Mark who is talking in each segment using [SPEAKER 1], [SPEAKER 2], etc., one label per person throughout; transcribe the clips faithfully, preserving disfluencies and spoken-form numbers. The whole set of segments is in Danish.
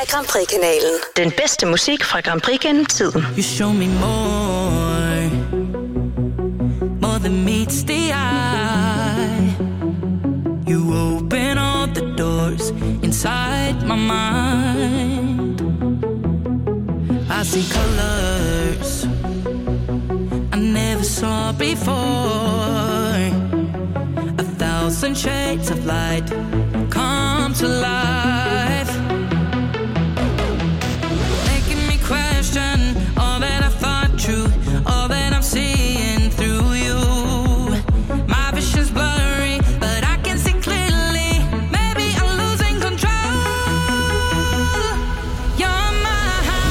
[SPEAKER 1] af Grand Prix-kanalen. Den bedste musik fra Grand Prix gennem tiden.
[SPEAKER 2] You show me more, more than meets the eye. You open all the doors inside my mind. I see colors I never saw before. A thousand shades of light come to life, making me question all that I thought true, all that I'm seeing through you. My vision's blurry, but I can see clearly. Maybe I'm losing control. You're my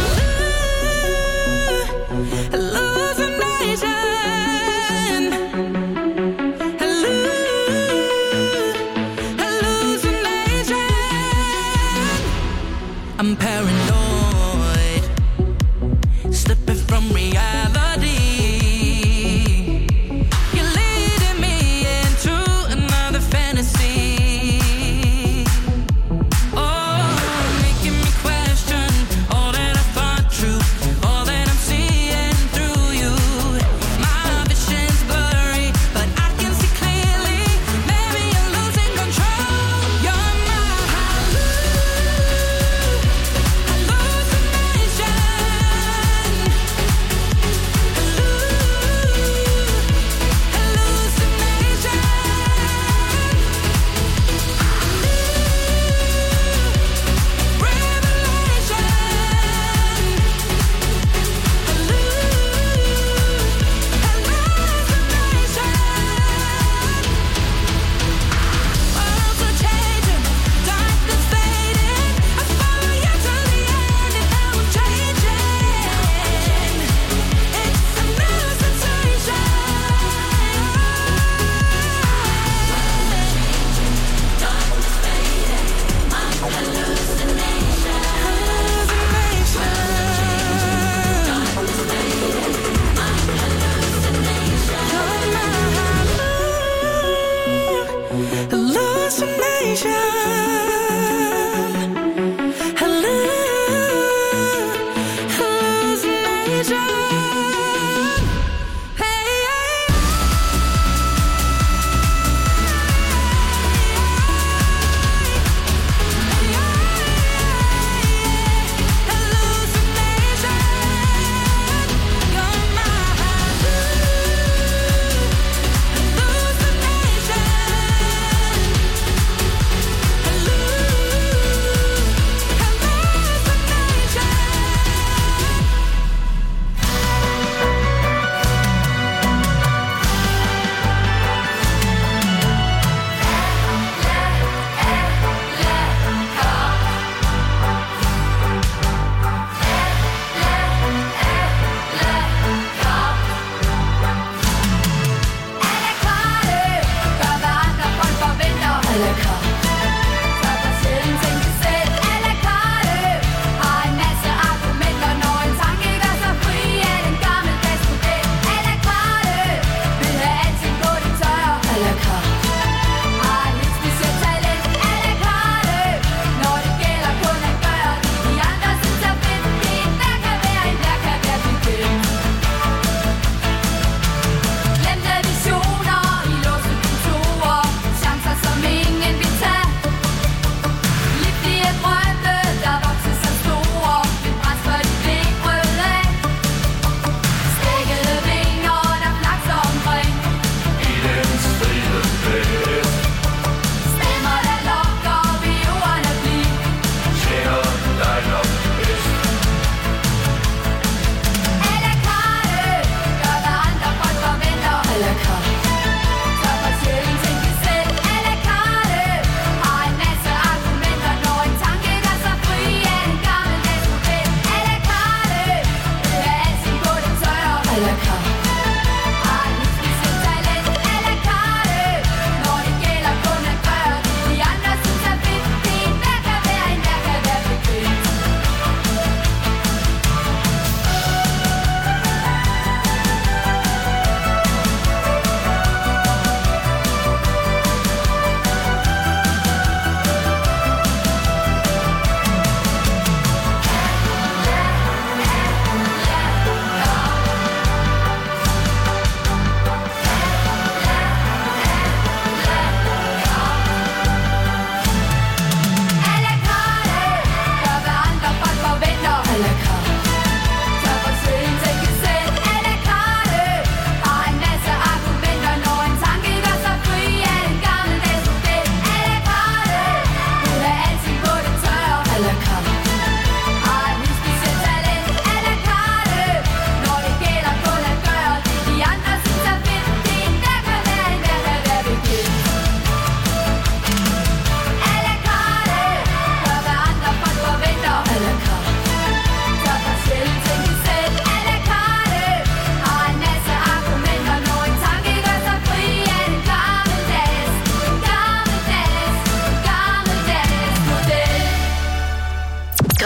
[SPEAKER 2] hallucination. I'm paranoid, slipping from reality. You're leading me into another fantasy. Oh, making me question all that I thought true, all that I'm seeing through you. My vision's blurry, but I can see clearly. Maybe I'm losing control. You're my hallucination.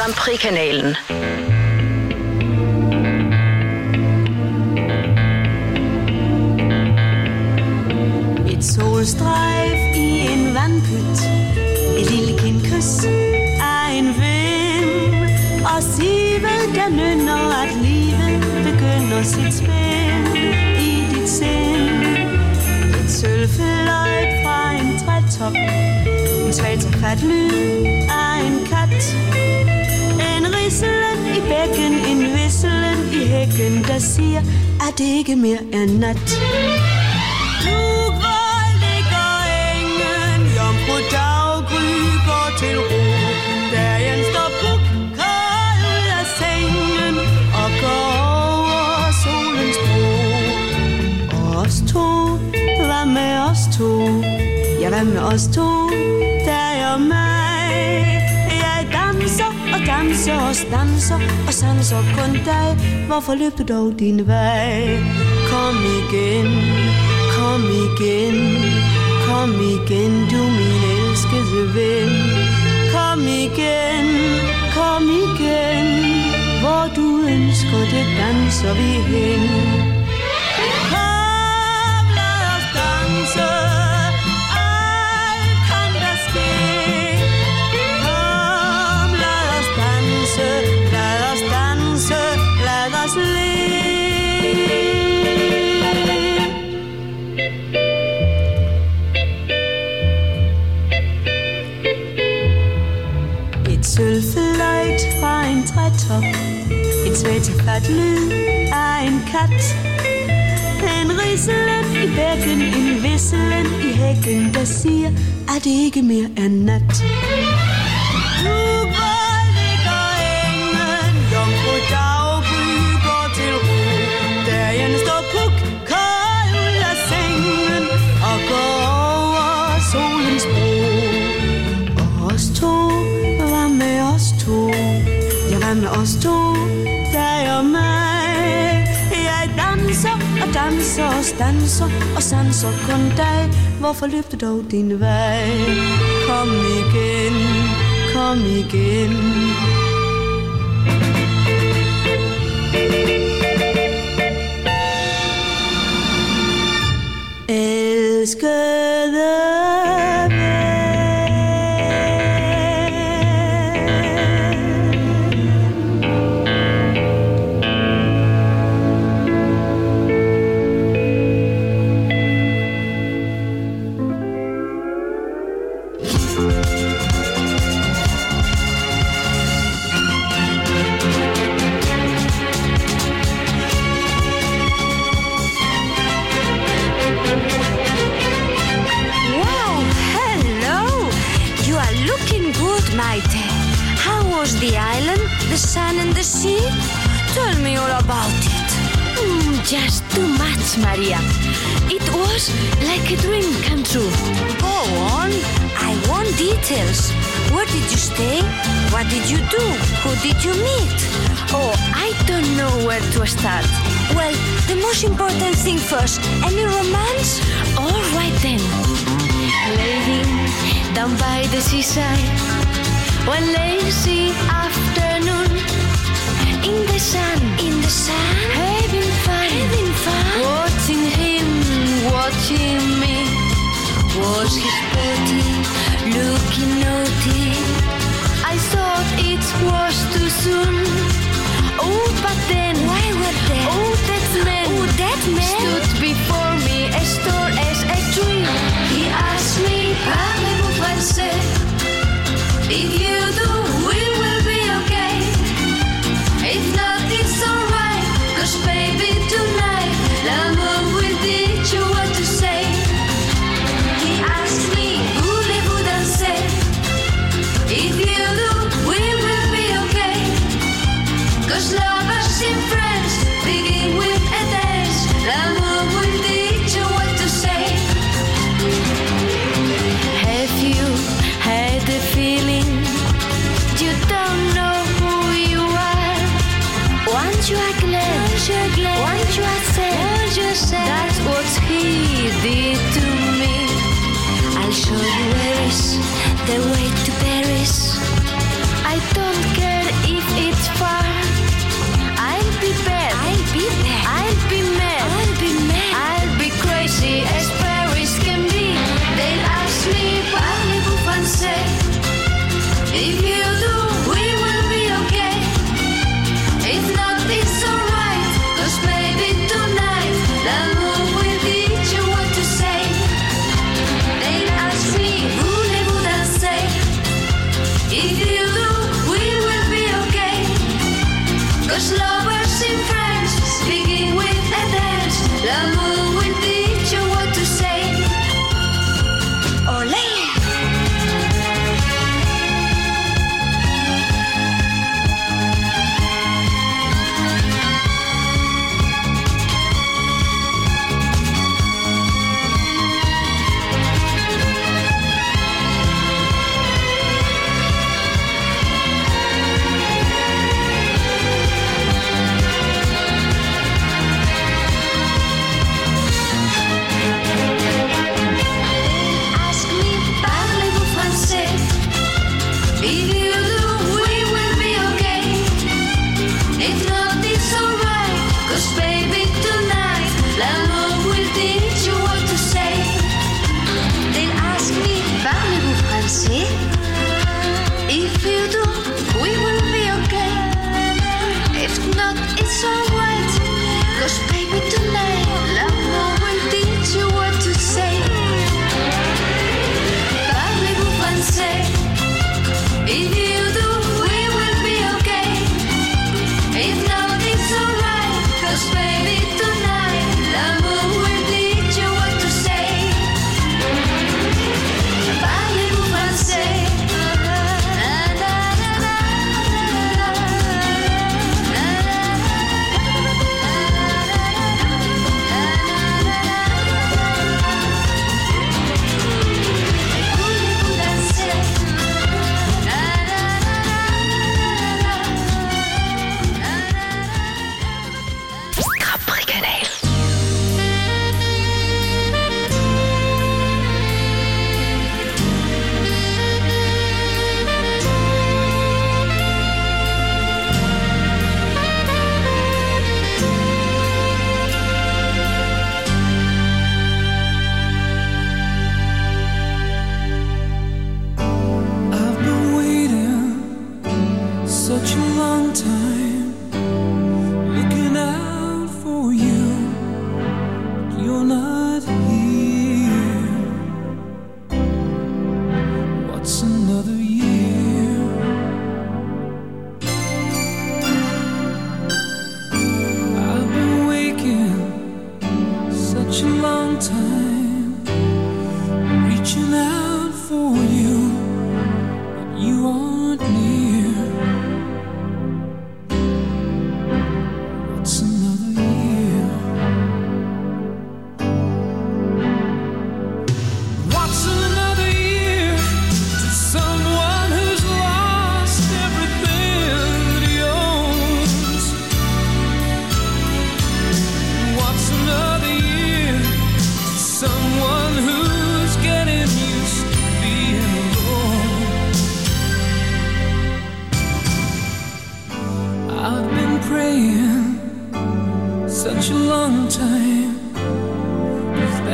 [SPEAKER 1] Grand Prix-kanalen.
[SPEAKER 3] Et solstrejf i en vandpyt, et lille kindkys af en vind, og sivet der nynner, at livet begynder sit spil i dit sind. Et sølvfløjt fra en trætop, en svag taget lyd af en kat, en rislen i bækken, en visselen i hækken, der siger, at det ikke mere er nat. Jomfru daggry går til ro, dagen står puk, kold ud af sengen og går over solens bro. Og os to, hvad med os to? Ja, hvad med os to? Dig og mig. Jeg danser og danser og danser og sanser kun dig. Hvorfor løber dog din vej? Kom igen, kom igen. Kom igen, du min elskede ven. Kom igen, kom igen. Hvor du ønsker det, danser vi hen. Kom, lad os danse. Alt kan der ske. Kom, lad os danse. Lad os danse. Lad os leve. Sølvfløjt fra en trætop, en svætefat lyd af en kat, en rislen i bækken, en visselen i hækken, der siger, at det ikke mere er nat. Nu hvor ligger engen, jomfru daggry går til ro, dagen står puk, kold ud af sengen og går over solens bro. Og os to, med os to, ja, hvad med os to, dig og mig. Jeg danser og danser og danser og sanser kun dig. Hvorfor løb dog din vej? Kom igen, kom igen. Elskede the island, the sun and the sea? Tell me all about it. Mm, just too much, Maria. It was like a dream come true. Go on, I want details. Where did you stay? What did you do? Who did you meet? Oh, I don't know where to start. Well, the most important thing first. Any romance? All right then. Laying down by the seaside, one lazy afternoon, in the sun, in the sun, having fun, having fun, watching him, watching me. Was his body looking naughty? I thought it was too soon. Oh, but then, why were there? Oh, that man, oh, that man stood before me as tall as a tree. He asked me, parlez-vous français? If you do, we will be okay. If not, it's alright. Cause baby, tonight, l'amour will teach you what to say. He asked me, voulez-vous danser? If you do, we will be okay. Cause lovers and friends begin with a dance. L'amour will teach you what to say. Have you had a feeling you don't know who you are? Once you are glad, once you are glad, once you are sad, once you are sad, that's what he did to me. I'll show you where is the way to Paris. I don't care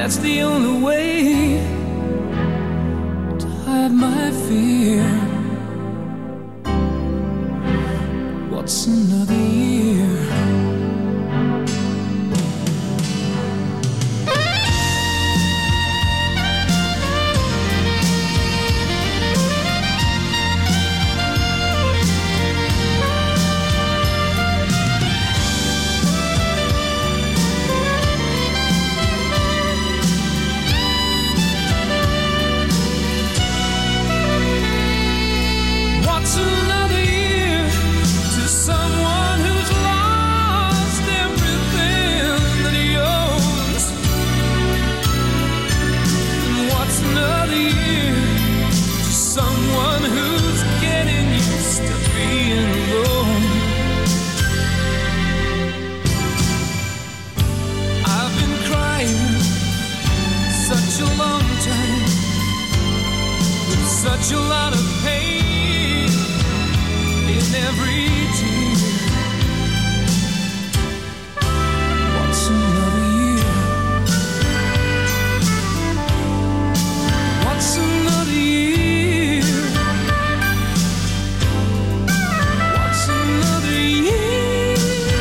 [SPEAKER 4] That's the only way to hide my fear. What's another year? Such a lot of pain in every tear. What's another year? What's another year? What's another year?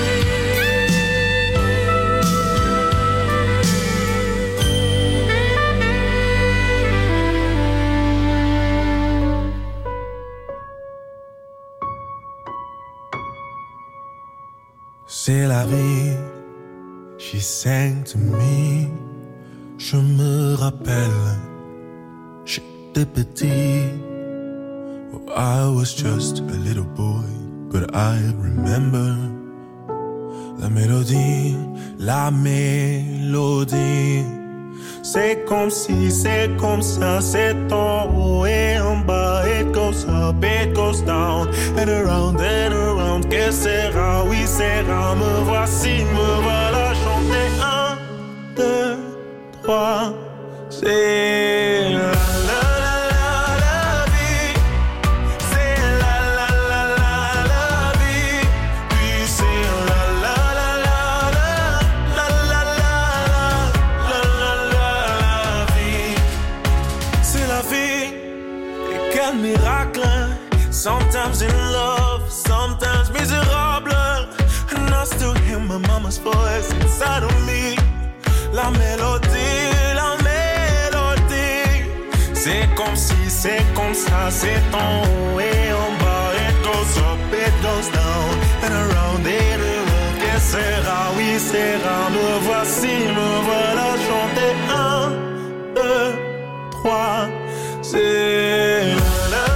[SPEAKER 5] C'est la vie, she sang to me. Je me rappelle, j'étais petit. Oh, I was just a little boy, but I remember la mélodie, la mélodie. C'est comme si, c'est comme ça, c'est en haut et en bas. It goes up, it goes down, and around and around. Que sera, oui sera, me voici, me voilà chanter. Un, deux, trois, c'est la la la la la vie. C'est la la la la la vie. Puis c'est la la la la la la la la la la vie. C'est la vie, et quel miracle. Sometimes in love, sometimes miserable. And I still hear my mama's voice inside of me. La mélodie, la mélodie. C'est comme si, c'est comme ça, c'est en haut et en bas. It goes up, it goes down, and around it around. Que sera, oui sera, me voici, me voilà chanter. Un, deux, trois, c'est la la.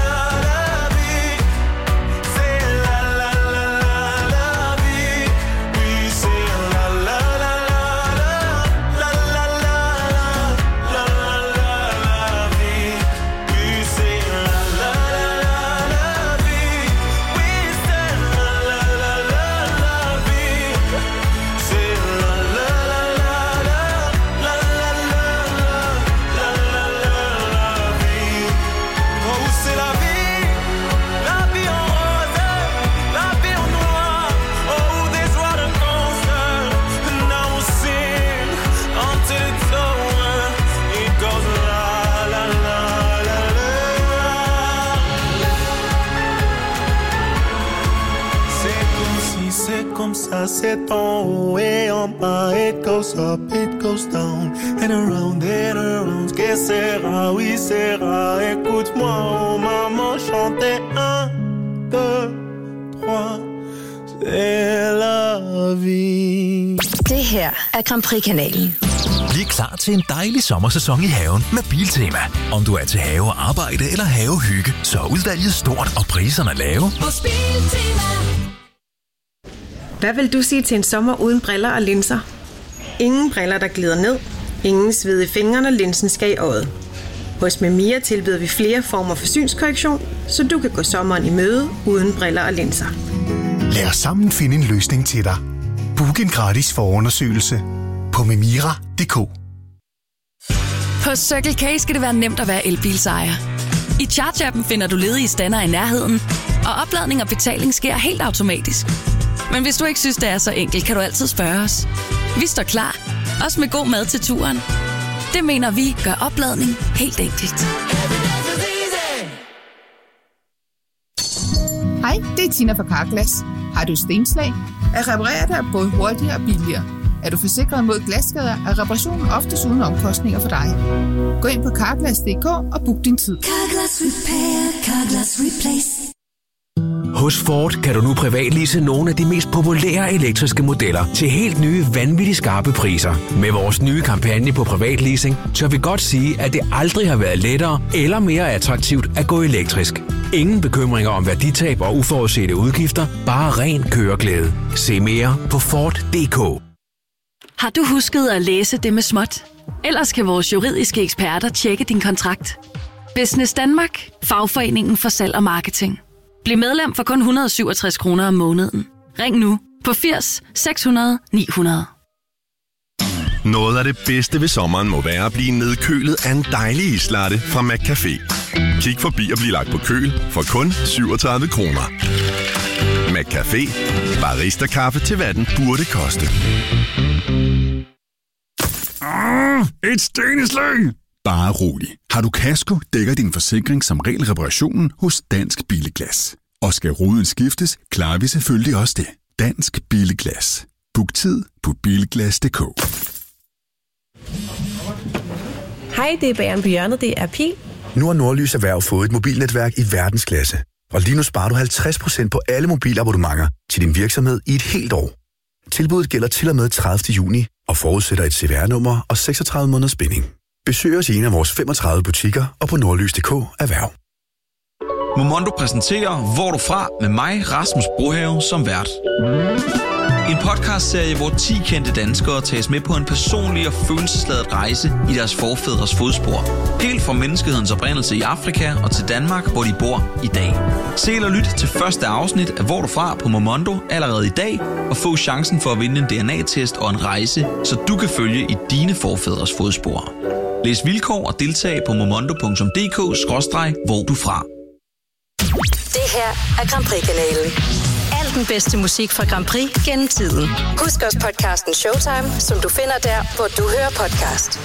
[SPEAKER 5] Comme ça, c'est en haut et en bas. It goes up, it goes down, and around and around. Que sera, oui sera. Écoute-moi, oh maman, chanter. Un, deux, trois, c'est la vie.
[SPEAKER 1] Det her er Grand Prix-kanalen.
[SPEAKER 6] Bliv klar til en dejlig sommersæson i haven med Biltema. Om du er til havearbejde eller havehygge, så er udvalget stort og priserne lave.
[SPEAKER 2] Hos Biltema.
[SPEAKER 7] Hvad vil du sige til en sommer uden briller og linser? Ingen briller, der glider ned. Ingen sved i fingrene, når linsen skal i øjet. Hos Memia tilbyder vi flere former for synskorrektion, så du kan gå sommeren i møde uden briller og linser.
[SPEAKER 8] Lad os sammen finde en løsning til dig. Book en gratis forundersøgelse på memira punktum d k.
[SPEAKER 9] Hos Circle K skal det være nemt at være elbilsejer. I Charge-appen finder du ledige stander i nærheden, og opladning og betaling sker helt automatisk. Men hvis du ikke synes, det er så enkelt, kan du altid spørge os. Vi står klar. Også med god mad til turen. Det mener vi gør opladning helt enkelt.
[SPEAKER 10] Hej, det er Tina fra Carglass. Har du stenslag? At reparere det er både hurtigere og billigere. Er du forsikret mod glasskader, er reparationen oftest uden omkostninger for dig. Gå ind på carglass punktum d k og book din tid.
[SPEAKER 2] Carglass Repair, Carglass Replace.
[SPEAKER 11] Hos Ford kan du nu privatlease nogle af de mest populære elektriske modeller til helt nye, vanvittigt skarpe priser. Med vores nye kampagne på privatleasing, tør vi godt sige, at det aldrig har været lettere eller mere attraktivt at gå elektrisk. Ingen bekymringer om værditab og uforudsete udgifter, bare ren køreglæde. Se mere på Ford punktum d k.
[SPEAKER 9] Har du husket at læse det med småt? Ellers kan vores juridiske eksperter tjekke din kontrakt. Business Danmark, fagforeningen for salg og marketing. Bliv medlem for kun et hundrede og syvogtres kroner om måneden. Ring nu på firs seks hundrede ni hundrede.
[SPEAKER 12] Noget af det bedste ved sommeren må være at blive nedkølet af en dejlig islatte fra McCafé. Kig forbi og bliv lagt på køl for kun syvogtredive kroner. McCafé. Barista-kaffe til hvad den burde koste.
[SPEAKER 13] Ah, et steneslæng! Bare rolig. Har du kasko, dækker din forsikring som regel reparationen hos Dansk Billeglas. Og skal ruden skiftes, klarer vi selvfølgelig også det. Dansk Billeglas. Book tid på bilglas punktum d k.
[SPEAKER 14] Hej, det er Bageren på hjørnet. Det er Pil.
[SPEAKER 15] Nu har Nordlys Erhverv fået et mobilnetværk i verdensklasse. Og lige nu sparer du halvtreds procent på alle mobilabonnementer til din virksomhed i et helt år. Tilbuddet gælder til og med tredivte juni og forudsætter et C V R-nummer og seksogtredive måneders binding. Besøg os i en af vores femogtredive butikker og på nordlys punktum d k erhverv.
[SPEAKER 16] Momondo præsenterer Hvor er du fra? Med mig, Rasmus Brohave, som vært. En podcastserie, hvor ti kendte danskere tages med på en personlig og følelsesladet rejse i deres forfædres fodspor. Helt fra menneskehedens oprindelse i Afrika og til Danmark, hvor de bor i dag. Se eller lyt til første afsnit af Hvor er du fra? På Momondo allerede i dag, og få chancen for at vinde en D N A-test og en rejse, så du kan følge i dine forfædres fodspor. Læs vilkår og deltag på momondo punktum d k skråstreg hvor du fra.
[SPEAKER 1] Det her er Grand Prix-kanalen. Al den bedste musik fra Grand Prix gennem tiden. Husk også podcasten Showtime, som du finder der, hvor du hører podcast.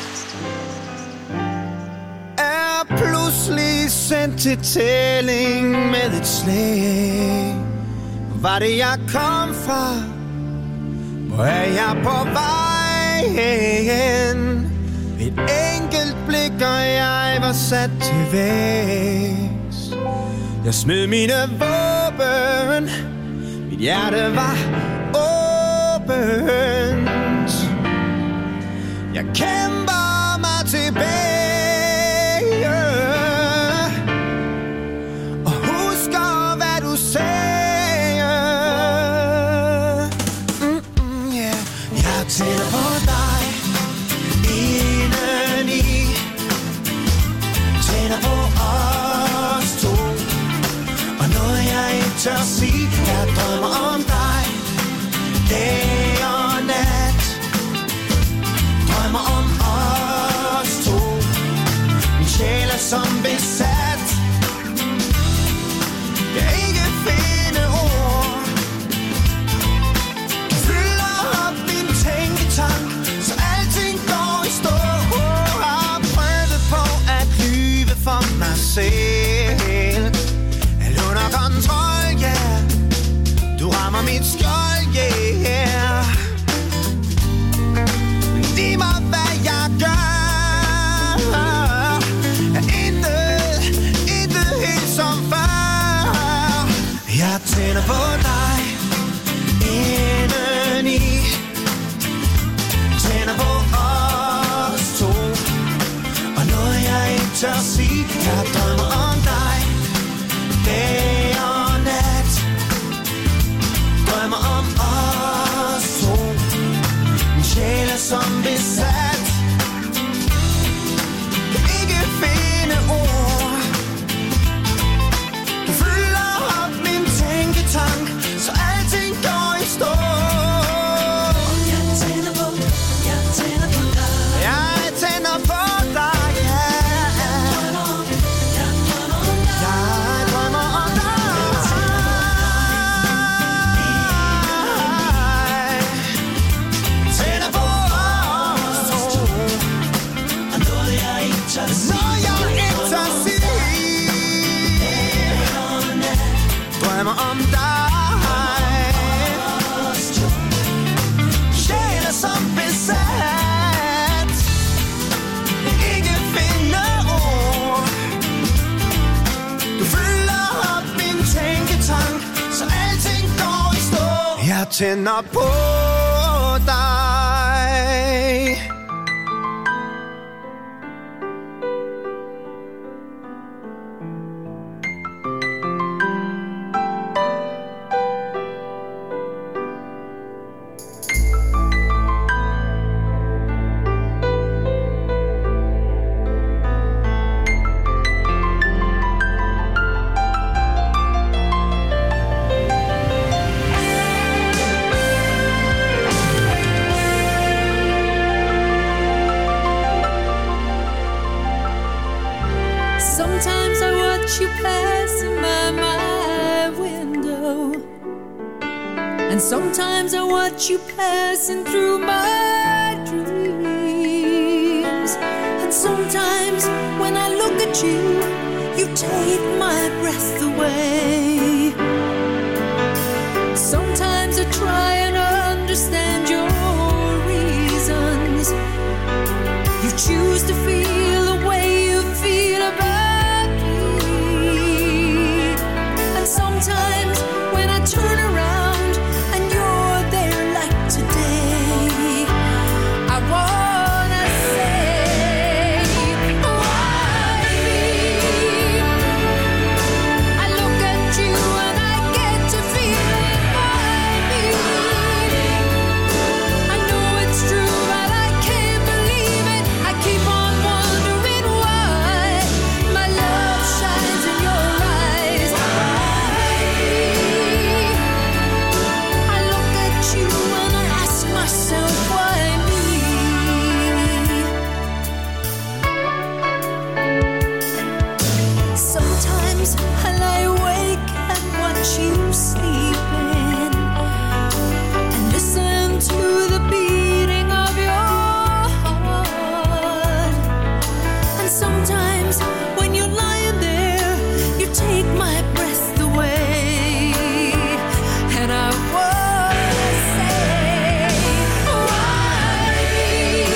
[SPEAKER 17] Er pludselig sendt til tælling med et slag. Var det jeg kom fra? Hvor er jeg på vej hen? Et enkelt blik, og jeg var sat til vægs. Jeg smed mine våben. Mit hjerte var åbent. Jeg kæmper mig tilbage og husker, hvad du sagde. Mm-mm, yeah. Jeg tænder på dig indeni. Tænder på os to. Og noget jeg ikke tør sige. Jeg drømmer om dig dag og nat. Drømmer om os to. Min sjæl er som besat. Jeg ikke finde ord. Du fylder op min tænketank, så alting går i stå. Har prøvet på at lyve for mig selv. Alt under kontrol, yeah. Du rammer mit skjold, yeah. Giv mig, hvad jeg gør. Er intet, intet helt som før. Jeg tænder på dig indeni. Tænder på os to. Og noget jeg ikke tør sige. Jeg drømmer om dig dag og nat. Drømmer om os to. Min sjæl er som besat. Kan ikke finde ord. Du fylder op min tænketank, så alting går i stå. Jeg tænder på, jeg tænder på dig. Jeg tænder på dig, ja. tænder på dig.
[SPEAKER 2] Sometimes I watch you passing by my window, and sometimes I watch you passing through my dreams. And sometimes when I look at you, you take my breath away. Sometimes I try and understand your reasons. You choose to feel the way you feel about me. And sometimes when I turn around and you're there like today, I wanna say, why me? I look at you and I get to feeling, why me? I know it's true, but I can't believe it. I keep on wondering why my love shines in your eyes. Why me? I look at you and I ask myself, why me? Sometimes I lie awake and watch you sleeping and listen to the beating of your heart. And sometimes when you're lying there, you take my breath away. And I wanna say, why me?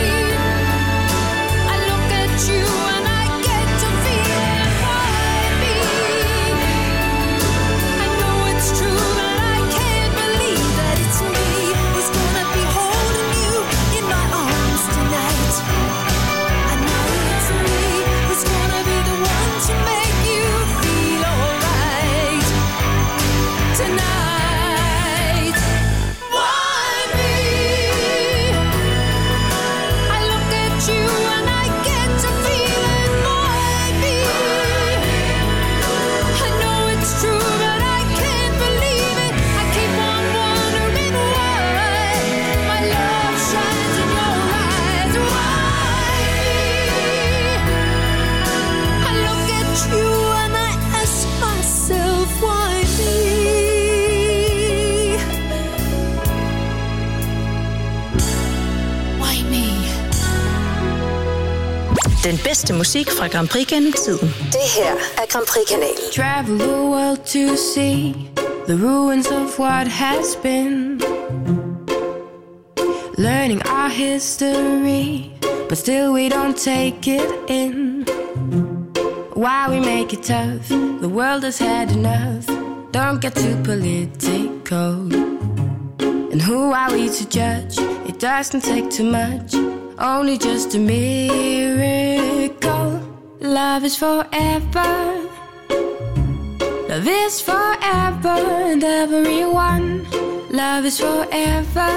[SPEAKER 2] I look at you and I get to feeling, why me? I know it's true, but I can't believe that it's me who's gonna be holding you in my arms tonight. I know it's me who's gonna be the one to make you feel alright tonight. Why me? I look at you and I get to feeling, why me? I know it's true, but I can't believe it. I keep on wondering why my love shines in your eyes. Why me? I look at you and I ask myself, why me? Why me?
[SPEAKER 1] Den bedste musik fra Grand Prix gennem tiden. Det her er Grand Prix-kanalen.
[SPEAKER 18] Travel the world to see the ruins of what has been. Learning our history, but still we don't take it in. Why we make it tough? The world has had enough. Don't get too political. And who are we to judge? It doesn't take too much, only just a miracle. Love is forever. Love is forever and everyone. Love is forever.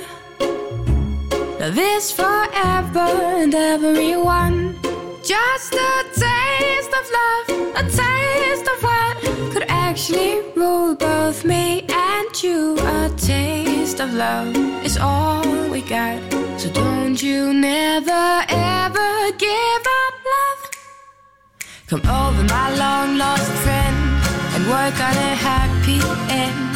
[SPEAKER 18] Love is forever and everyone. Just a taste of love, a taste of what could actually rule both me and you. A taste of love is all we got, so don't you never ever give up love. Come over, my long lost friend, and work on a happy end.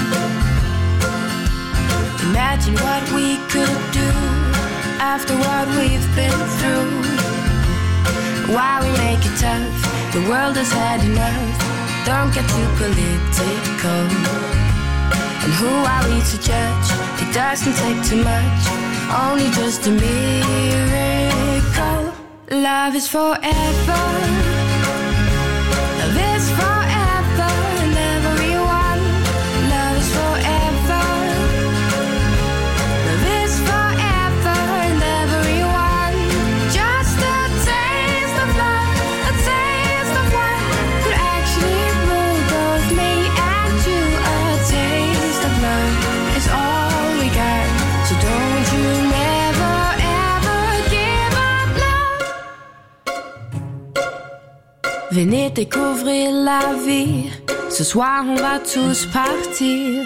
[SPEAKER 18] Imagine what we could do after what we've been through. Why we make it tough? The world has had enough. Don't get too political. And who are we to judge? It doesn't take too much, only just a miracle. Love is forever. Love is forever and everyone. Love is forever. Venez découvrir la vie. Ce soir on va tous partir.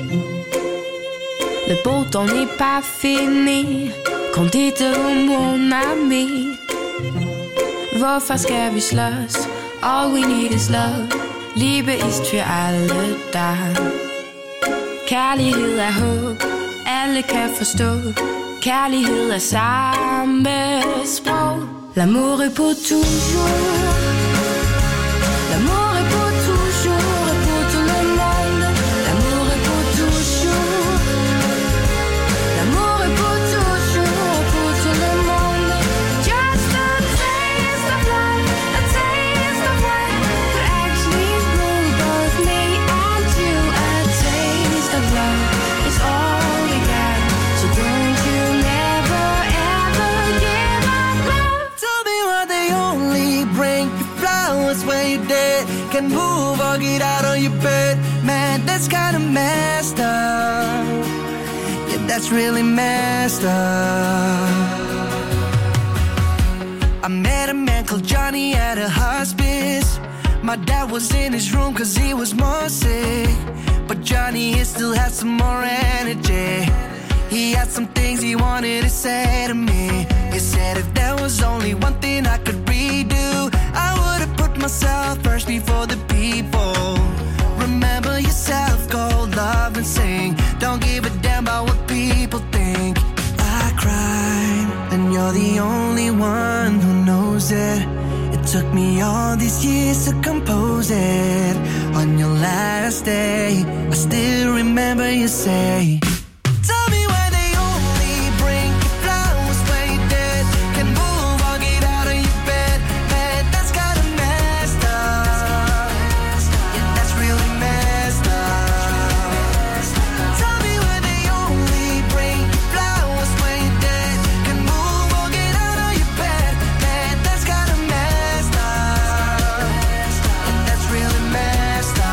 [SPEAKER 18] Le beau temps n'est pas fini. Kom dites-vous mon ami. Hvorfor skal vi slås? All we need is love. Liebe ist für alle da. Kærlighed er håb. Alle kan forstå. Kærlighed er samme sprog. L'amour est pour toujours. L'amour est pour toujours et pour tout le monde. L'amour est pour toujours. L'amour est pour toujours et pour tout le monde. Just a taste of love, a taste of what could actually rule both me and you. A taste of love is all we got, so don't you never ever give up love.
[SPEAKER 17] Tell me why they only bring you flowers when you're dead. Can move or get out on your bed. Man, that's kinda messed up. Yeah, that's really messed up. I met a man called Johnny at a hospice. My dad was in his room cause he was more sick. But Johnny, he still had some more energy. He had some things he wanted to say to me. He said if there was only one thing I could redo, I would have put myself first before the people. Remember yourself, go love and sing. Don't give a damn about what people think. I cried, and you're the only one who knows it. It took me all these years to compose it. On your last day, I still remember you say, tell me why they only bring you flowers when you're dead. Can move or get out of your bed. Man, that's kinda messed up. Yeah, that's really messed up. Tell me why they only bring you flowers when you're dead. Can move or get out of your bed. Man, that's kinda messed up. Yeah, that's really messed up.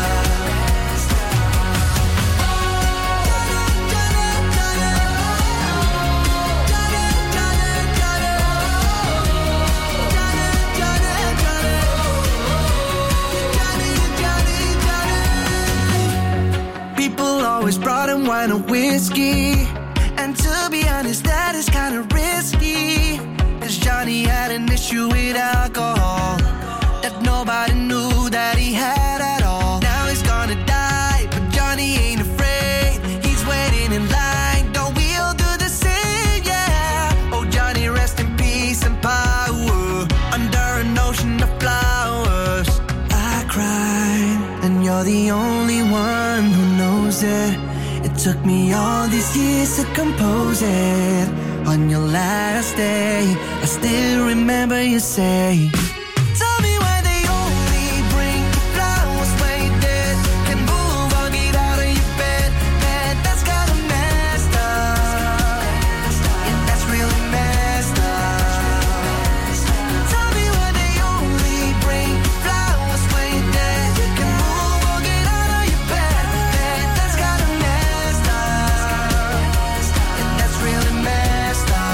[SPEAKER 17] People always brought him wine and whiskey. And to be honest, that is kinda risky. Cause Johnny had an issue with alcohol that nobody knew that he had at all. Now he's gonna die, but Johnny ain't afraid. He's waiting in line, don't we all do the same, yeah. Oh Johnny, rest in peace and power under an ocean of flowers. I cried, and you're the only one who knows it. It took me all these years to compose it. On your last day, I still remember you say, tell me why they only bring you flowers when you're dead. Can move or get out of your bed. Man, that's kinda messed up. Yeah, that's really messed up. Tell me why they only bring you flowers when you're dead. Can move or get out of your bed. Man, that's kinda messed up. Yeah, that's really messed up.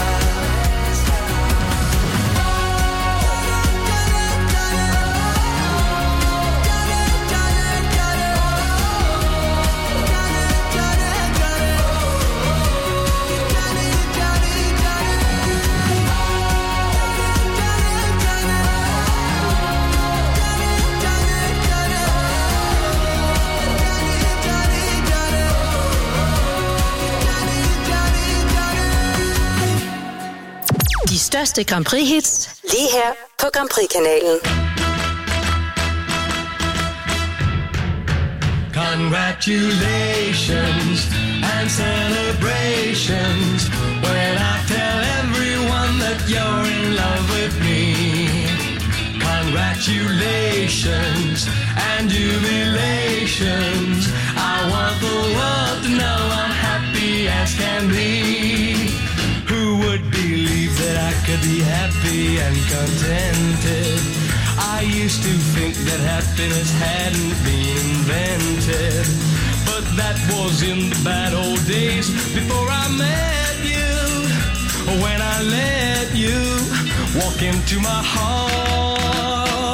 [SPEAKER 1] De største Grand Prix-hits lige her på Grand Prix-kanalen.
[SPEAKER 19] Congratulations and celebrations when I tell everyone that you're in love with me. Congratulations and jubilations. I want the world to know I'm happy as can be. Who would believe that I could be happy and contented? I used to think that happiness hadn't been invented, but that was in the bad old days before I met you. When I let you walk into my heart,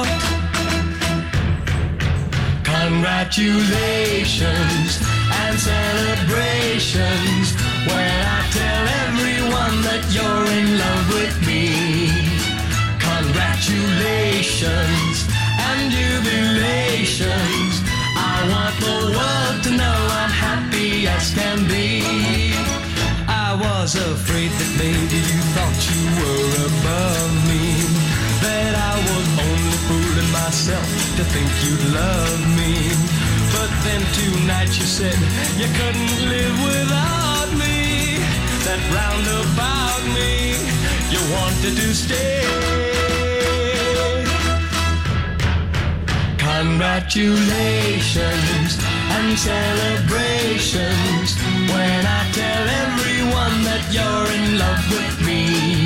[SPEAKER 19] Congratulations and celebrations when I tell everyone that you're in love with me. Congratulations and jubilations. I want the world to know I'm happy as can be. I was afraid that maybe you thought you were above me, that I was only fooling myself to think you'd love me. But then tonight you said you couldn't live without me, that round about me you wanted to stay. Congratulations and celebrations when I tell everyone that you're in love with me.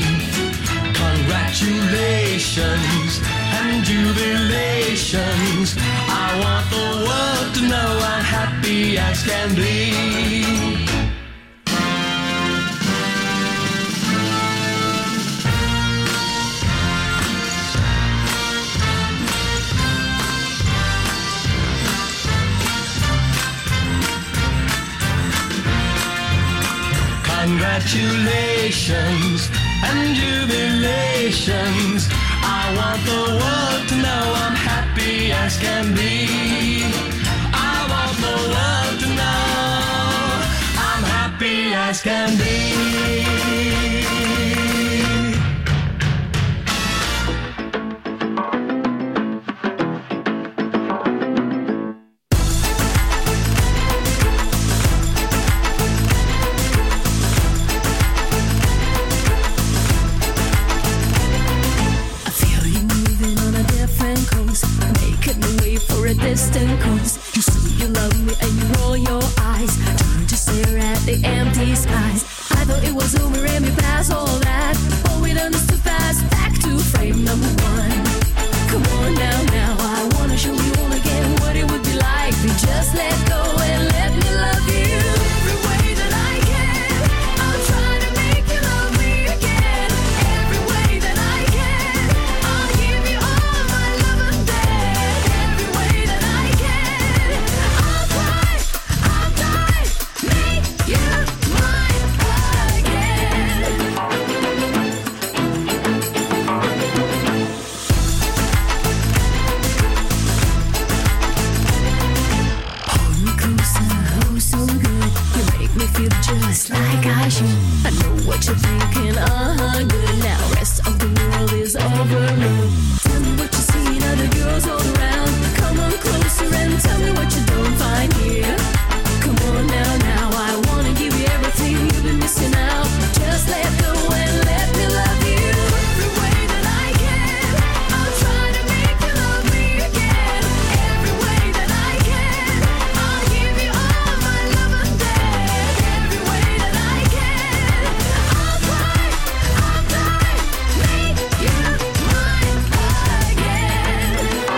[SPEAKER 19] Congratulations and jubilations. I want the world to know I'm happy as can be. Congratulations and jubilations. I want the world to know I'm happy as can be. I want the world to know I'm happy as can be.
[SPEAKER 2] Distant coast. You say you love me and you roll your eyes, turn to stare at the empty skies. I thought it was over and we passed all that. All we done is too fast. Back to frame number one. Come on now, now I wanna show you all again what it would be like if you just let go and let me love you. Every way that I can, I'll try to make you love me again. Every way that I can, I'll give you all my love and then. Every way that I can, I'll try, I'll try, make you mine again. Hold me closer, oh so good. You make me feel just like I should. I know what you're thinking, uh-huh, good. Now rest of the world is over me. Tell me what you see in other girls all around. Come on closer and tell me what you don't find here. Come on now, now I wanna give you everything you've been missing out. Just let go and let me love you. Every way that I can, I'll try to make you love me again. Every way that I can, I'll give you all my love and then. Every way that I can, I'll try, I'll try, make you mine again.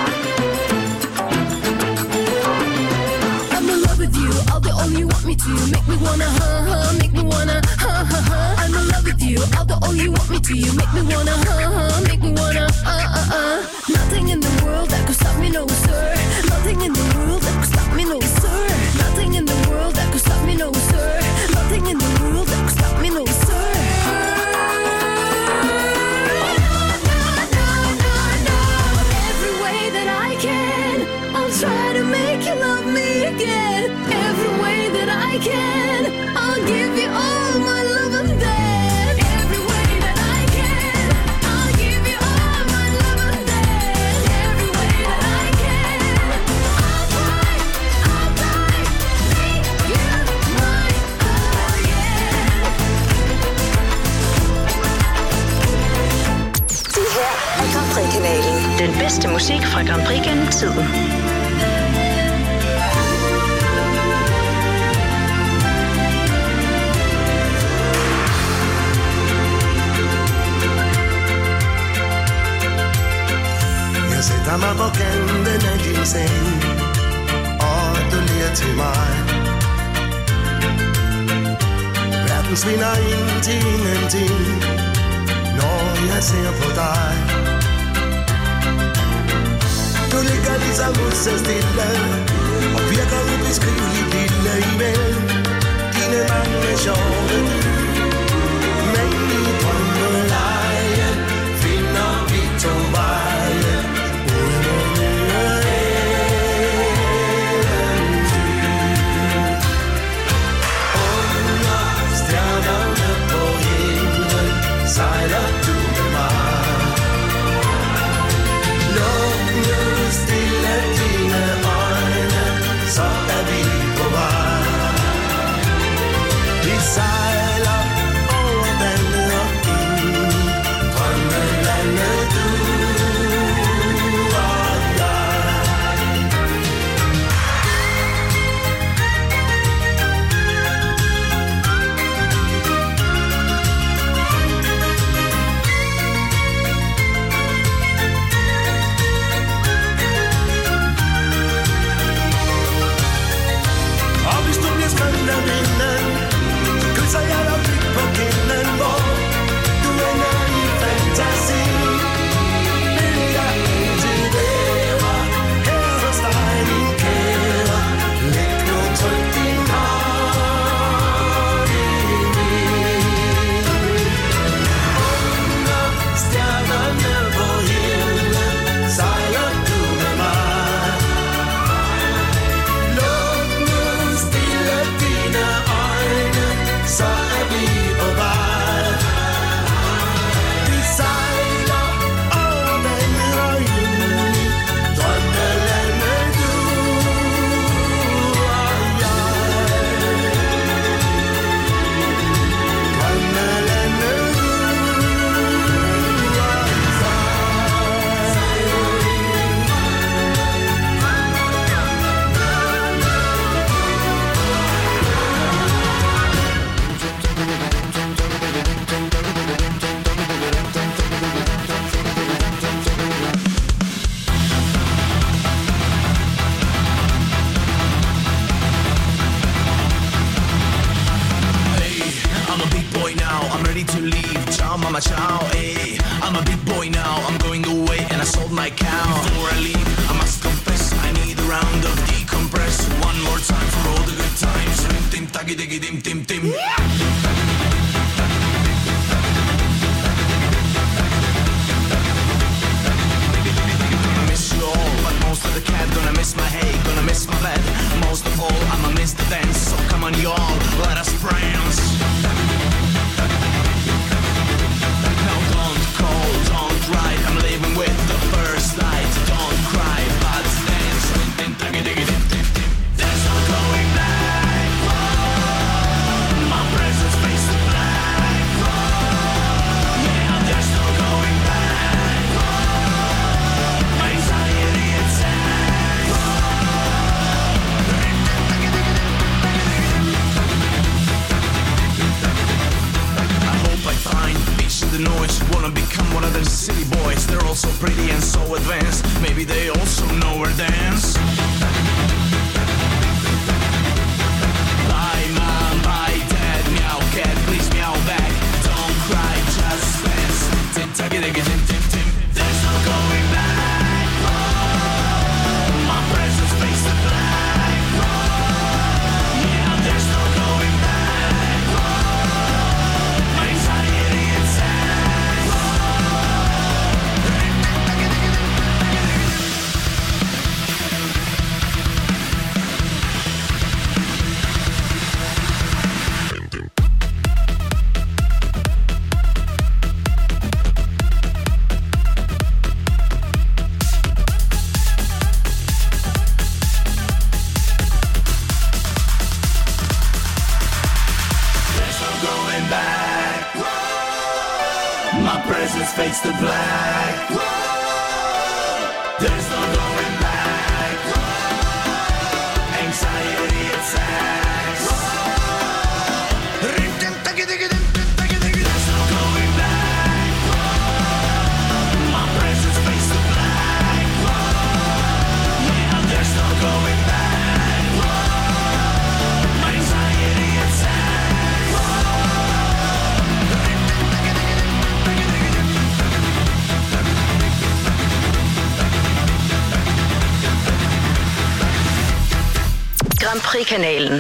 [SPEAKER 2] I'm in love with you, all the all you want me to. Make me wanna, huh, huh, make me wanna, huh, huh, huh. I'm in love with you, all the all you want me to. You make me wanna, huh, huh, make me wanna, uh, uh, uh. Nothing in the world that could stop me, no sir. Nothing in the world that could stop me, no sir. Nothing in the world that could stop me, no sir. Nothing in the world that could stop me, no sir. Every way that I can, I'll try to make you love me again. Every way that I can, I'll give you all my love and then. Every way that I can, I'll give you all my love and then. Every way that I can, I'll try, I'll try, make you mine again.
[SPEAKER 1] Det her er Grand Prix-kanalen. Den bedste musik fra Grand Prix gennem tiden.
[SPEAKER 5] Jeg sætter mig på kanten af din seng, og du ler til mig. Verden svinder ind til ingenting, når jeg ser på dig. Du ligger ligesom huset stille,
[SPEAKER 19] virker ubeskriveligt lille imellem dine mange sjove dyr. Men i drømmeleje finder vi to veje ud mod nye eventyr. Under stjernerne på himlen sejler du med mig. Luk nu stille dine øjne, så er vi på vej. Vi sejler over vandet og ind i drømmelandet, du og jeg. Og hvis du bliver skrevet af vinden, så kysser jeg dig blidt på kinden, hvor du ender i fantasi. Vil jeg altid være her hos dig, min kære. Læg nu tryk din hånd i min. Under stjernerne på himlen sejler du med mig. Luk nu stille dine øjne, så er vi på vej. Vi sejler over vandet og ind i drømmelandet, du og jeg. Drømmelandet, du og
[SPEAKER 20] Hey, I'm a big boy now, I'm ready to leave. Ciao mama ciao, hey. I'm a big boy now, I'm going away and I sold my cow. Before I leave, I must confess, I need a round of decompress. One more time for all the good times. Rim tim tagi digi dim tim tim. Gonna miss you all, but most of the cat. Gonna miss my hay, gonna miss my bed. Most of all, I'ma miss the dance. So come on y'all, let us prance. Now don't call, don't write. I'm leaving with the first light. Don't cry, but dance. There's no going back. My presence face the black. Yeah, there's no going back. My anxiety attack. I hope I find peace in the noise. Wanna become one of the city boys. They're all so pretty and so advanced. Maybe they also know where dance. Bye mom, bye dad, meow cat, please meow back. Don't cry, just dance. Tim tagi digi tim tim tim. There's no going back. My presence face the black. Yeah, there's no going back. My anxiety attack. There's no going back. My presence fades to black. There's no going back. Anxiety attacks. There's no going back. My presence fades to black. Yeah, there's no going back. My anxiety attacks.
[SPEAKER 1] Grand Prix-kanalen.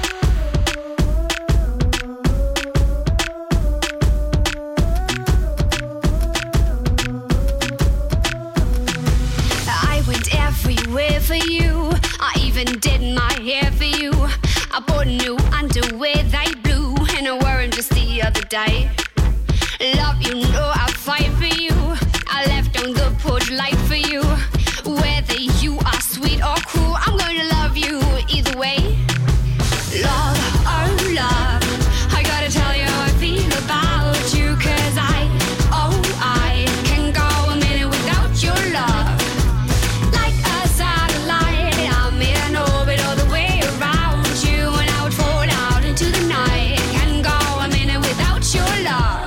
[SPEAKER 18] I went everywhere for you. I even did my hair for you. I bought new underwear, they blue, and I wore them just the other day. Love, you know I fight for you. I left on the porch light for you. Whether you are sweet or cruel, I'm gonna love you either way. Love, oh love, I gotta tell you how I feel about you. Cause I, oh I, can go a minute without your love. Like a satellite, I'm in orbit all the way around you. And I would fall out into the night. Can go a minute without your love.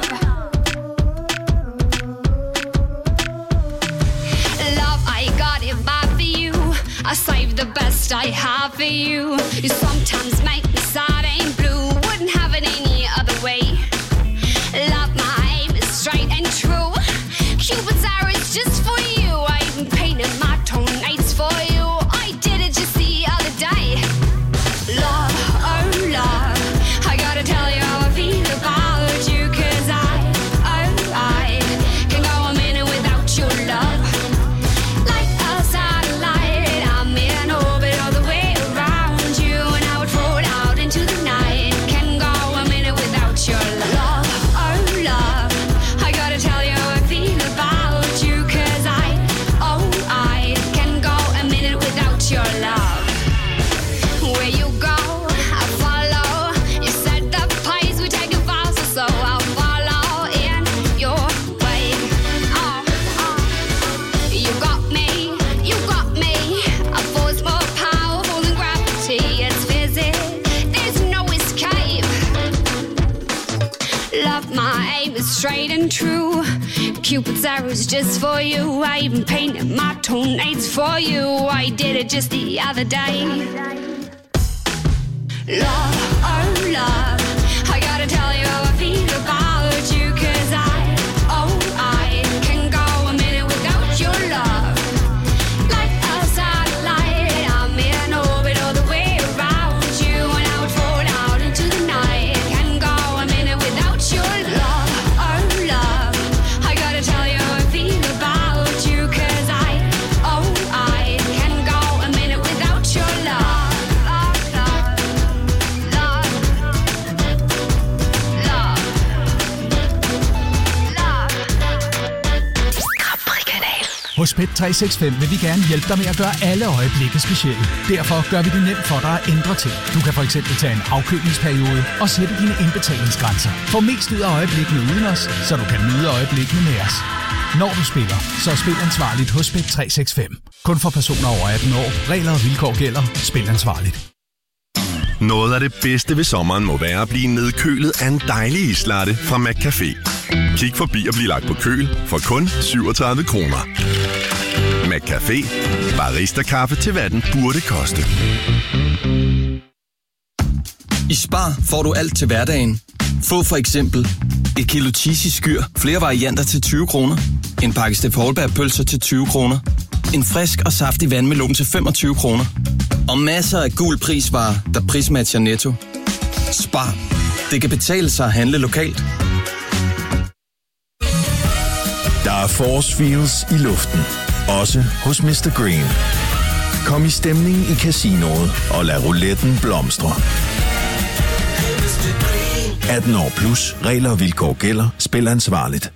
[SPEAKER 18] Love, I got it bad for you. I saved the best I have for you. You sometimes make me sad and blue. Wouldn't have it any other way. Love, my aim is straight and true. Cupid's arrow is just for you. I even painted my toenails for you. I did it just the other day. Love, oh love, I gotta tell you how I feel about you. Cause I, oh I, can go a minute without your love. Like a satellite, I'm in orbit all the way around you. And I would fall out into the night. Can go a minute without your love. Oh love, I gotta tell you how I feel about you. Cause I, oh I, can go a minute without your love. Where you go, I follow. You said the pace we take it faster, so I'll follow in your way. Oh, oh. You got me, you got me. A force more powerful than gravity. It's physics, there's no escape. Love, my aim is straight and true. Cupid's arrow's just for you. I even painted my toenails for you. I did it just the other day. Love, oh love, I gotta tell you how I feel about you. Cause I, oh I, can go a minute without your love. Like a satellite, I'm in orbit all the way around you. And I would fall out into the night. Can go a minute without your love. Oh love, I gotta tell you how I feel about you. Cause I, oh I, can go a minute without your love. Love, love, love, love, love.
[SPEAKER 1] Grand Prix-kanalen.
[SPEAKER 21] Hos Pet tre seks fem vil vi gerne hjælpe dig med at gøre alle øjeblikke specielle. Derfor gør vi det nemt for dig at ændre ting. Du kan for eksempel tage en afkølingsperiode og sætte dine indbetalingsgrænser. Få mest ud af øjeblikkene uden os, så du kan nyde øjeblikkene med os. Når du spiller, så spil ansvarligt hos Pet tre seks fem. Kun for personer over atten år. Regler og vilkår gælder. Spil ansvarligt.
[SPEAKER 12] Noget af det bedste ved sommeren må være at blive nedkølet af en dejlig islatte fra McCafé. Kig forbi og bliv lagt på køl for kun syvogtredive kroner. McCafé. Barista-kaffe til hvad den burde koste.
[SPEAKER 22] I Spar får du alt til hverdagen. Få for eksempel et kilo cheesy skyr, flere varianter til tyve kroner. En pakke Steff Holberg pølser til tyve kroner. En frisk og saftig vandmelon til femogtyve kroner. Og masser af gul prisvarer, der prismatcher Netto. Spar. Det kan betale sig at handle lokalt.
[SPEAKER 6] Der er force feels i luften. Også hos mister Green. Kom i stemning i casinoet og lad rouletten blomstre. atten år plus. Regler og vilkår gælder. Spil ansvarligt.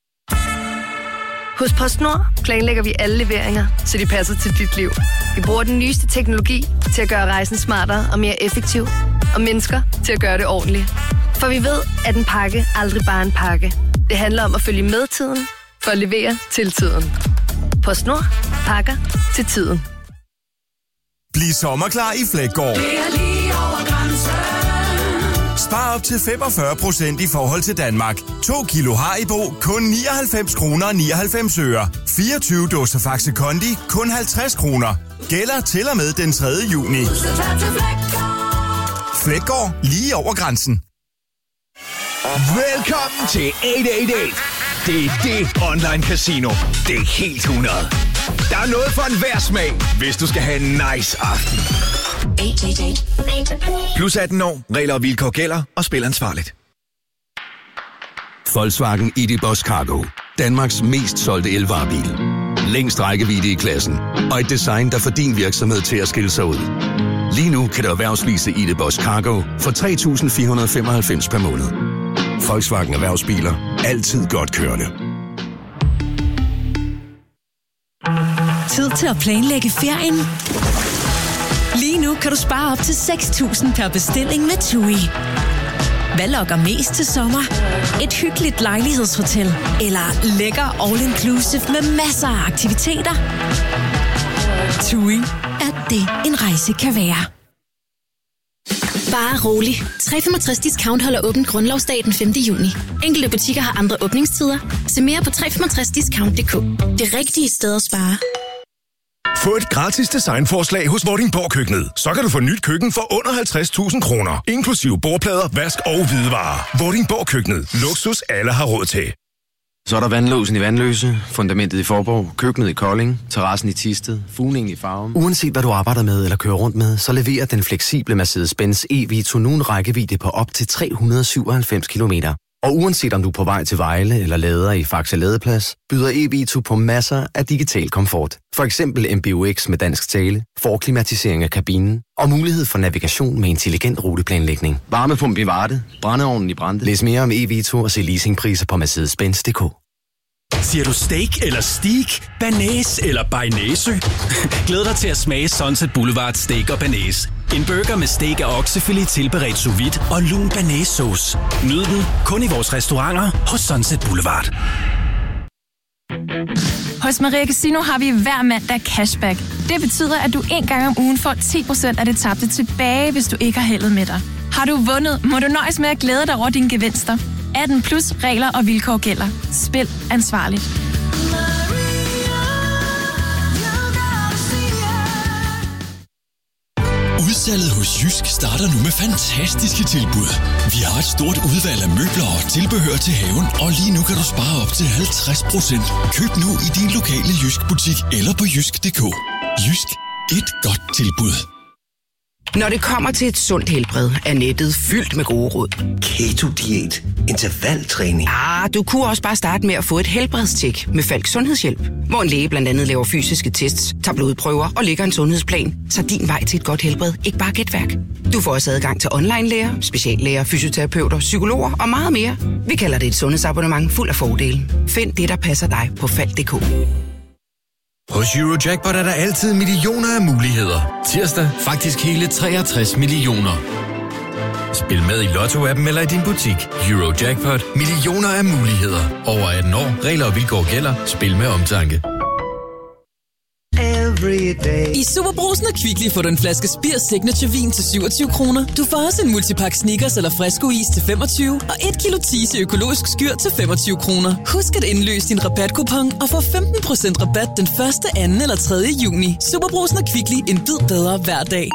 [SPEAKER 23] Hos PostNord planlægger vi alle leveringer, så de passer til dit liv. Vi bruger den nyeste teknologi til at gøre rejsen smartere og mere effektiv, og mennesker til at gøre det ordentligt. For vi ved, at en pakke aldrig bare er en pakke. Det handler om at følge med tiden, for at levere til tiden. PostNord. Pakker til tiden.
[SPEAKER 24] Bliv sommerklar i Flækgaard.
[SPEAKER 20] Det er lige over grænsen.
[SPEAKER 24] Spar op til femogfyrre procent i forhold til Danmark. to kilo Haribo, kun nioghalvfems kroner og nioghalvfems øre. fireogtyve dåser Faxe Kondi, kun halvtreds kroner. Gælder til og med den tredje juni. Flækgaard, lige over grænsen.
[SPEAKER 6] Velkommen til otte otte otte. Det er det online casino. Det er helt hundrede. Der er noget for enhver smag, hvis du skal have en nice aften. Plus atten år. Regler og vilkår gælder, og spil ansvarligt.
[SPEAKER 11] Volkswagen I D Boss Cargo. Danmarks mest solgte elvarebil. Længst rækkevidde i klassen. Og et design, der får din virksomhed til at skille sig ud. Lige nu kan du erhvervslease I D Boss Cargo for tre tusind fire hundrede og femoghalvfems per måned. Volkswagen Erhvervsbiler. Altid godt kørende.
[SPEAKER 3] Tid til at planlægge ferien. Lige nu kan du spare op til seks tusind per bestilling med TUI. Hvad lokker mest til sommer? Et hyggeligt lejlighedshotel eller lækker all-inclusive med masser af aktiviteter? TUI er det, en rejse kan være.
[SPEAKER 4] Bare rolig. tre komma femogtres Discount holder åbent grundlovsdag den femte juni. Enkelte butikker har andre åbningstider. Se mere på tre komma femogtres discount punktum d k. Det rigtige sted at spare.
[SPEAKER 6] Få et gratis designforslag hos Vordingborg Køkkenet. Så kan du få nyt køkken for under halvtreds tusind kroner. Inklusive bordplader, vask og hvidevarer. Vordingborg Køkkenet. Luksus alle har råd til.
[SPEAKER 7] Så er der vandlåsen i Vandløse, fundamentet i Forborg, køkkenet i Kolding, terrassen i Thisted, fugningen i Farum.
[SPEAKER 8] Uanset hvad du arbejder med eller kører rundt med, så leverer den fleksible Mercedes-Benz E-Vito nu en rækkevidde på op til tre hundrede syvoghalvfems kilometer. Og uanset om du er på vej til Vejle eller lader i Faxe Ladeplads, byder E-Vito på masser af digital komfort. For eksempel M B U X med dansk tale, forklimatisering af kabinen og mulighed for navigation med intelligent ruteplanlægning.
[SPEAKER 7] Varmepumpe i Varde, brændeovnen i Brande.
[SPEAKER 8] Læs mere om E-Vito og se leasingpriser på Mercedes Benz punktum d k.
[SPEAKER 25] Siger du steak eller steak, banæs eller bearnaise? Glæd dig til at smage Sunset Boulevard Steak og Banæs. En burger med steak af oksefilet tilberedt sous vide og lun banæssauce. Nyd den kun i vores restauranter hos Sunset Boulevard.
[SPEAKER 26] Hos Maria Casino har vi hver mandag cashback. Det betyder, at du en gang om ugen får ti procent af det tabte tilbage, hvis du ikke har heldet med dig. Har du vundet, må du nøjes med at glæde dig over dine gevinster. atten plus regler og vilkår gælder. Spil ansvarligt.
[SPEAKER 27] Udsalget hos Jysk starter nu med fantastiske tilbud. Vi har et stort udvalg af møbler og tilbehør til haven, og lige nu kan du spare op til halvtreds procent. Køb nu i din lokale Jysk butik eller på jysk punktum d k. Jysk. Et godt tilbud.
[SPEAKER 28] Når det kommer til et sundt helbred, er nettet fyldt med gode råd.
[SPEAKER 29] Keto-diæt, intervaltræning.
[SPEAKER 28] Ah, du kunne også bare starte med at få et helbredstjek med Falk Sundhedshjælp, hvor en læge blandt andet laver fysiske tests, tager blodprøver og lægger en sundhedsplan, så din vej til et godt helbred ikke bare gætværk. Du får også adgang til online-læger, speciallæger, fysioterapeuter, psykologer og meget mere. Vi kalder det et sundhedsabonnement fuld af fordele. Find det, der passer dig på falk punktum d k.
[SPEAKER 30] Hos Eurojackpot er der altid millioner af muligheder. Tirsdag faktisk hele treogtres millioner. Spil med i Lotto-appen eller i din butik. Eurojackpot. Millioner af muligheder. Over atten år. Regler og vilkår gælder. Spil med omtanke.
[SPEAKER 31] I Superbrugsen og Kvickly får du en flaske Spir Signature vin til syvogtyve kroner. Du får også en multipakke Snickers eller Fresco-is til femogtyve og et kilo Tise økologisk skyr til femogtyve kroner. Husk at indløse din rabatkupon og få femten procent rabat den første, anden eller tredje juni. Superbrugsen og Kvickly. En bid bedre hver dag.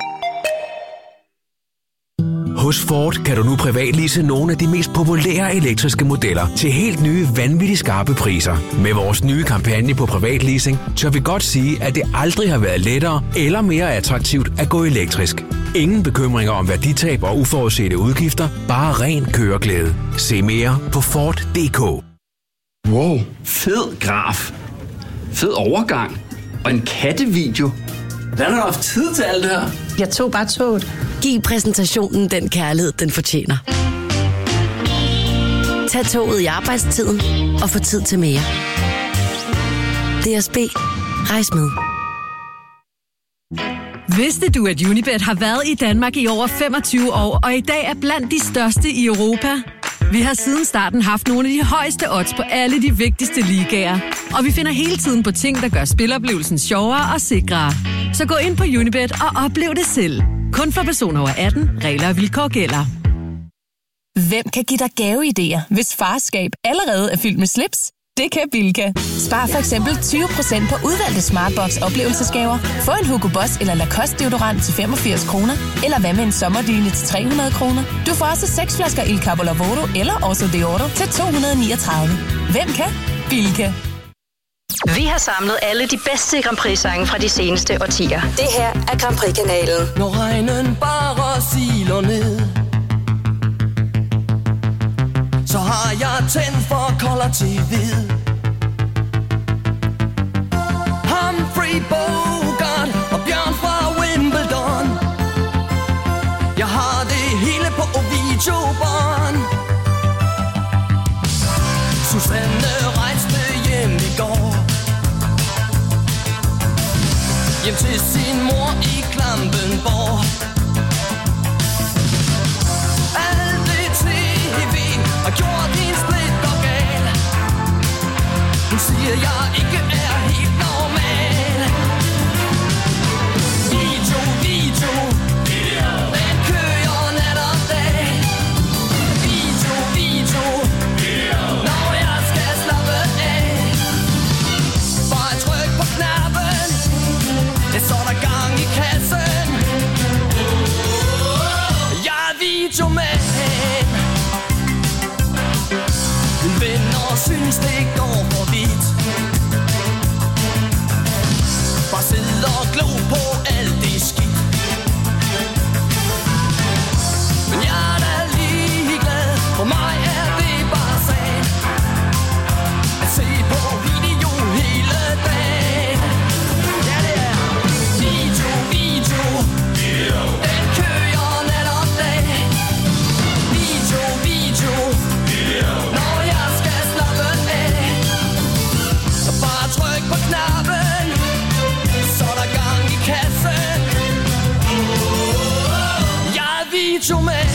[SPEAKER 11] Hos Ford kan du nu privatlease nogle af de mest populære elektriske modeller til helt nye, vanvittigt skarpe priser. Med vores nye kampagne på privatleasing, tør vi godt sige, at det aldrig har været lettere eller mere attraktivt at gå elektrisk. Ingen bekymringer om værditab og uforudsete udgifter, bare ren køreglæde. Se mere på Ford punktum d k.
[SPEAKER 32] Wow, fed graf. Fed overgang. Og en kattevideo. Hvordan har du haft tid til alt det her?
[SPEAKER 33] Jeg tog bare toget. Giv præsentationen den kærlighed, den fortjener. Tag toget i arbejdstiden og få tid til mere. D S B. Rejs med.
[SPEAKER 34] Vidste du, at Unibet har været i Danmark i over femogtyve år, og i dag er blandt de største i Europa? Vi har siden starten haft nogle af de højeste odds på alle de vigtigste ligaer. Og vi finder hele tiden på ting, der gør spiloplevelsen sjovere og sikrere. Så gå ind på Unibet og oplev det selv. Kun for personer over atten. Regler og vilkår gælder.
[SPEAKER 35] Hvem kan give dig gaveidéer, hvis farskab allerede er fyldt med slips? Det kan Bilka. Spar for eksempel tyve procent på udvalgte Smartbox oplevelsesgaver. Få en Hugo Boss eller Lacoste deodorant til femogfirs kroner. Eller hvad med en sommerdyne til tre hundrede kroner. Du får også seks flasker Il Capo Lavoro eller Oso Deodoro til to hundrede niogtredive. Hvem kan? Bilka.
[SPEAKER 1] Vi har samlet alle de bedste Grand Prix-sange fra de seneste årtier.
[SPEAKER 33] Det her er Grand Prix-kanalen.
[SPEAKER 20] Når regnen bare siler ned, så har jeg tændt for kolder til hvid. Humphrey Bogart og Bjørn fra Wimbledon. Jeg har det hele på videobånd. Susanne rejste hjem i går, hjem til sin mor i Klampenborg. Alt det tv har gjort din splitter gal. Hun siger jeg ikke er helt normal. Video, video, video. Den kører nat og dag. Video, video, video. Når jeg skal slappe af, bare tryk på knappen, så er der gang i kassen. Jeg er videomand. Mine venner synes det går for vidt. Bare sidde og glo på alt det skidt. Men jeg er da ligeglad, for mig er det bare sagen at se på video hele dagen. Ja, det er video, video, video. Den kører nat og dag. Video, video, video. Når jeg skal slappe af, så bare tryk på knappen, så er der gang i kassen. Jeg er videomand.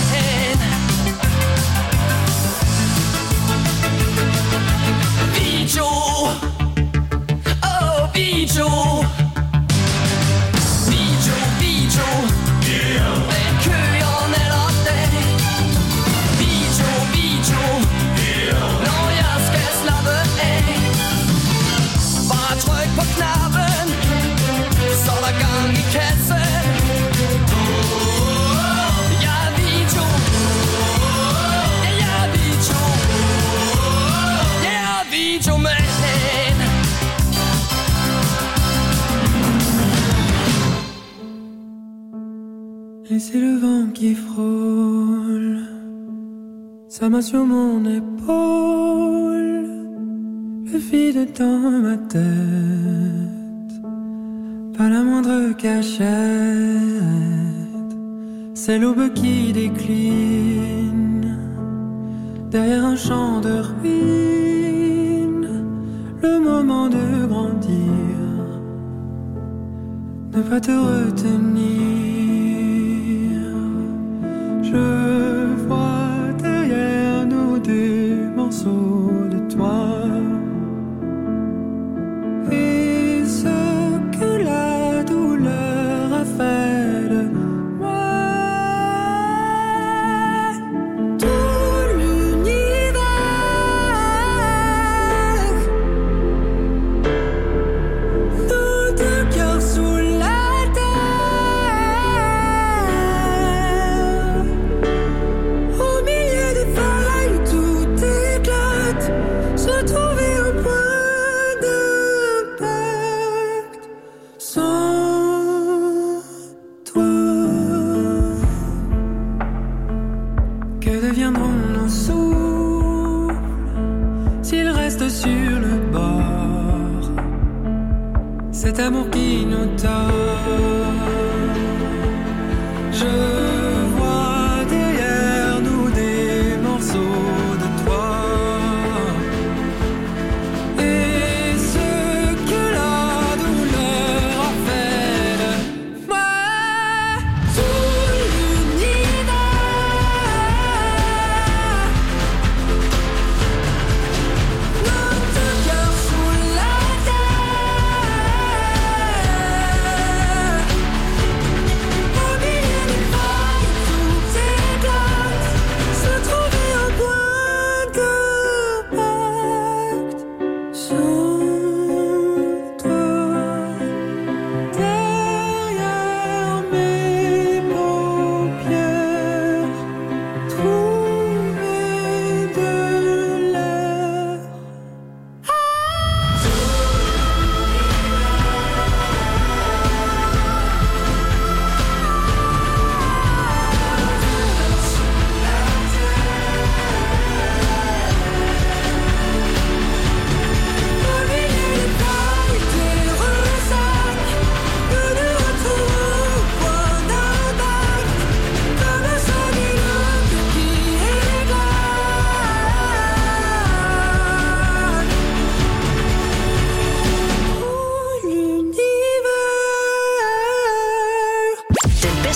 [SPEAKER 20] Video, oh video. Video, video, video. Den kører nat og dag. Video, video, video. Når jeg skal slappe af, bare tryk på knappen, så er der gang i kassen. Jeg er video. Ja, jeg er video. Jeg er videomand.
[SPEAKER 2] Et c'est le vent qui frôle sa main sur mon épaule, le vide dans ma tête, pas la moindre cachette. C'est l'aube qui décline derrière un champ de ruines, le moment de grandir, ne pas te retenir. Je vois derrière nous des morceaux de toi, et ce que la douleur a fait de moi. Tout l'univers, nos deux cœurs sous la terre, au milieu des failles où tout éclate, se trouver au point d'impact. Sans toi, que deviendront nos souffles s'ils restent sur le bord? Cet amour qui nous tord. Je vois derrière nous des morceaux de toi, et ce que la douleur a fait de moi. Tout l'univers, nos deux cœurs sous la terre, au milieu des failles.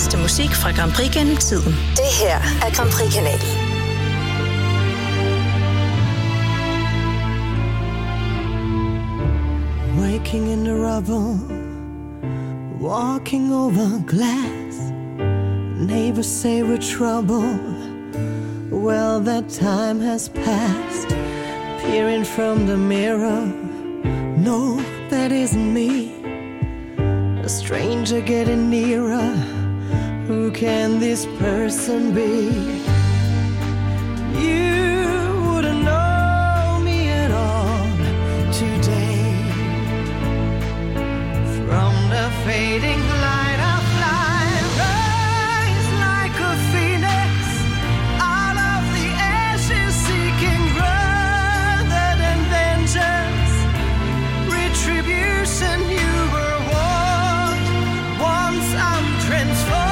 [SPEAKER 1] bedste musik fra Grand Prix gennem tiden.
[SPEAKER 33] Det her er Grand Prix-kanalen.
[SPEAKER 2] Waking in the rubble, walking over glass. Neighbors say we're trouble. Well, that time has passed. Peering from the mirror, no, that isn't me. A stranger getting nearer. Who can this person be? You wouldn't know me at all today. From the fading light I fly, rise like a phoenix out of the ashes, seeking rather than vengeance, retribution. You were warned, once I'm transformed.